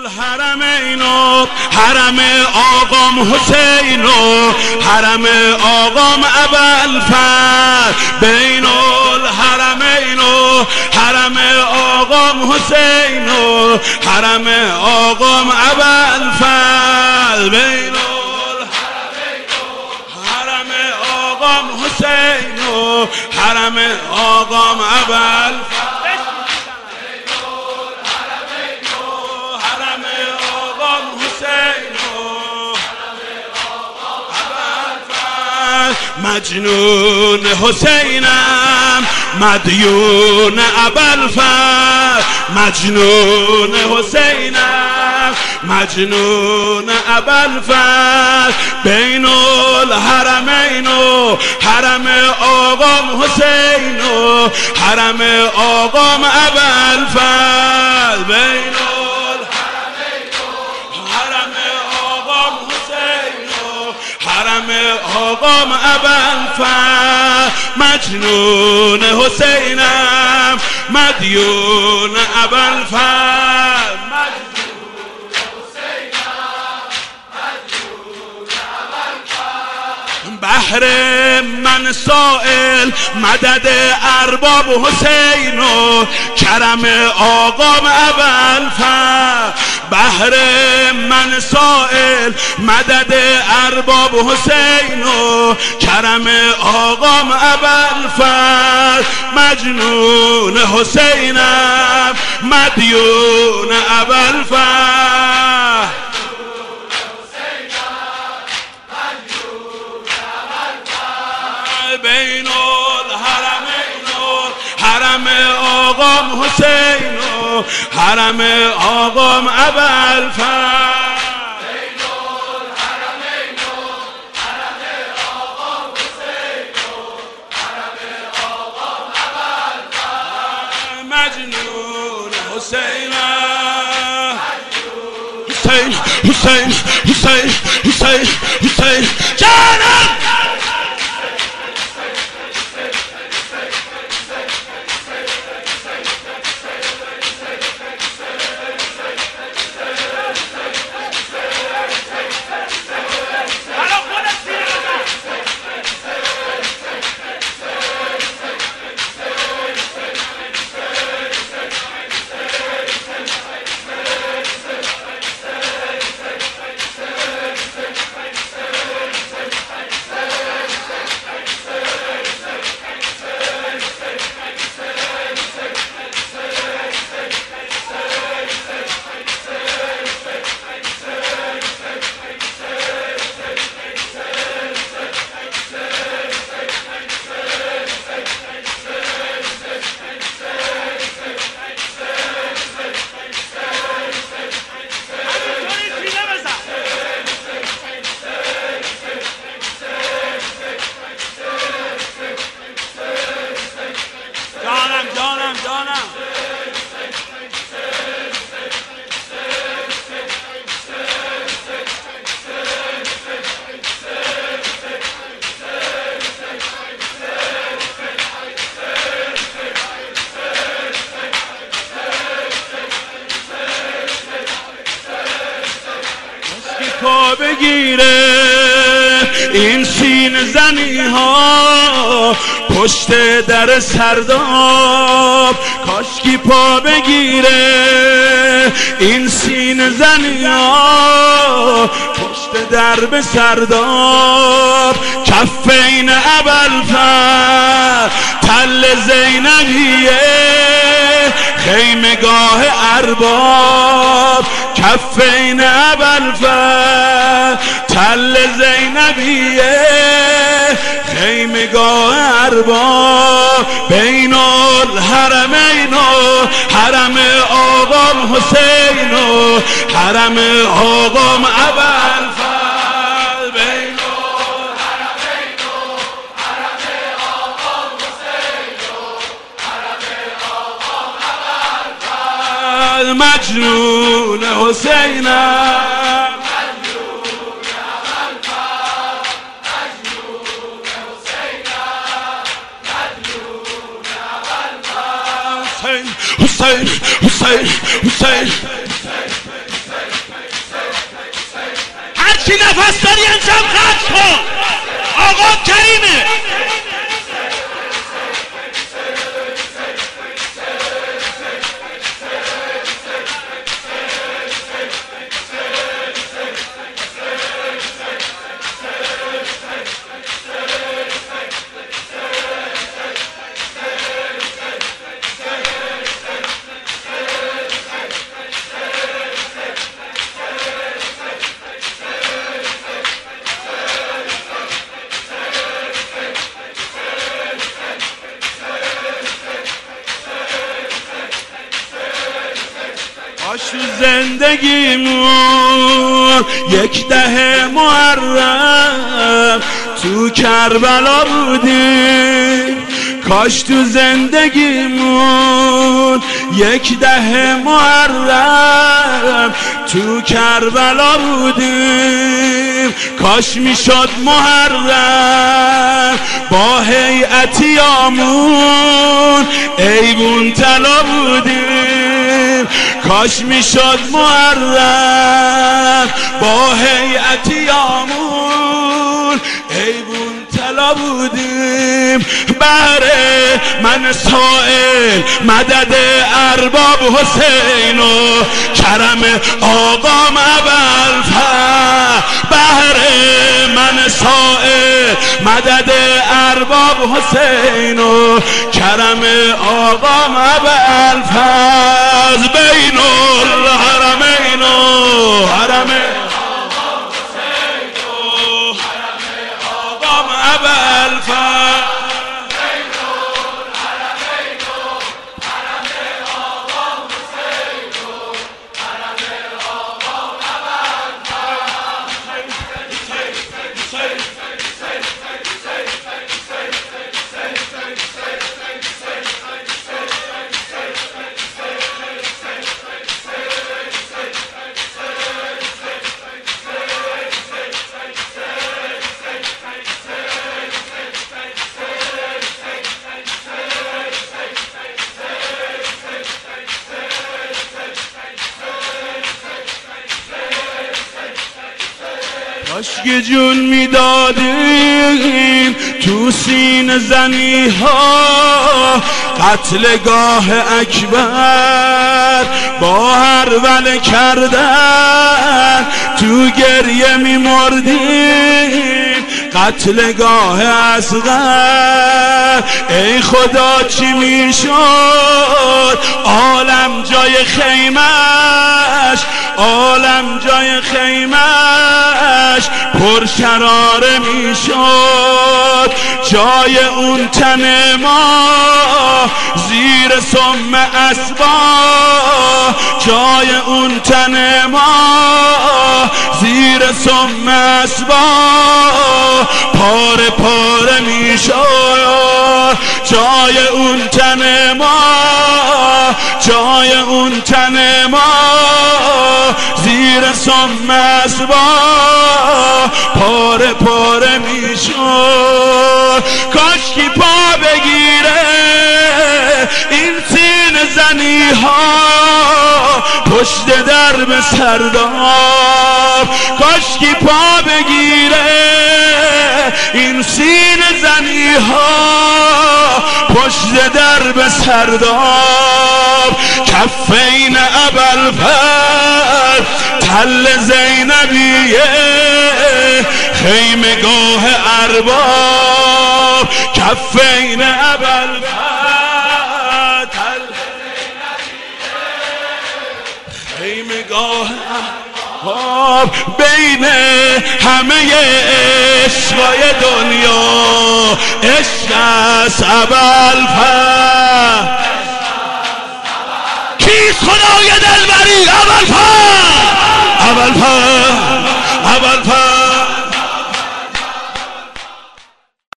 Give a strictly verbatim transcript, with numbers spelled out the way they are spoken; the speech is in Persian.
الحرمین و حرم آقام حسین و حرم آقام ابوالفضل، بین الحرمین و حرم آقام حسین و حرم آقام ابوالفضل، بین الحرمین و حرم آقام حسین و حرم آقام ابوالفضل، مجنون حسینم مدیون ابوالفضل، مجنون حسینم مجنون ابوالفضل، بین الحرمین و حرم آقام حسین و حرم آقام ابوالفضل، بین حرم آقام ابوالفضل، مجنون حسینم مدیون ابوالفضل، مجنون حسینم مدیون ابوالفضل، بهر من سائل مدد ارباب حسین و کرم آقام ابوالفضل، بهر من سائل مدد ارباب حسین و کرم آقام ابوالفضل، مجنون حسینم مدیون ابوالفضل، بین الحرمین و حرم آقام حسین و حرم آقام ابوالفضل، بین الحرمین و حرم آقام حسین و حرم آقام ابوالفضل، مجنون حسینم حسین حسین حسین حسین حسین جانم پا بگیره این سینه زنی ها پشت در سرداب، کاشکی پا بگیره این سینه زنی ها پشت درب سرداب، کفین ابوالفضل تل زینبیه خیمگاه ارباب، کفین ابوالفضل تل زینبیه خیمگاه ارباب، بین الحرمین و حرم آقام حسین و حرم آقام ابوالفضل، بین الحرمین و حرم آقام حسین و حرم آقام ابوالفضل، مجنون حسینم حسین حسین حسین حسین کاش تو زندگیمون یک ده محرم تو کربلا بودیم. کاش تو زندگیمون یک ده محرم تو کربلا بودیم. کاش میشد محرم با هیئتیامون ایوون طلا بودیم. کاش میشد محرم با هیئتیامون ایوون طلا بودیم. بره من سائل مدد ارباب حسین و کرم آقام ابوالفضل. بره من سائل مدد ارباب حسین و کرم آقام ابوالفضل. بین الحرمین و حرم آقام ابوالفضل. کاشکی جون میدادیم تو سینه زنی ها قتلگاه اکبر با هر ول کردن تو گریه میمردیم قتلگاه اصغر. ای خدا چی میشد عالم جای خیمش، عالم جای خیمش پر شراره میشد. جای اون تن ما زیر سم اسبا، جای اون تن ما زیر سم اسبا پاره پاره میشد. جای اون تن ما، جای اون تن ما زیر سم اسبا پاره پاره میشد. کاشکی پا بگیره این سینه زنی ها پشت درب سرداب. کاشکی پا بگیره این سینه زنی ها پشت درب سرداب. کفین ابوالفضل تل زینبیه خیمگاه ارباب. کفین ابوالفضل تل زینبیه خیمگاه ارباب. بین همه عشقای دنیا عشق است ابوالفضل. کیست خدای دلبری؟ ابوالفضل، ابوالفضل، ابوالفضل.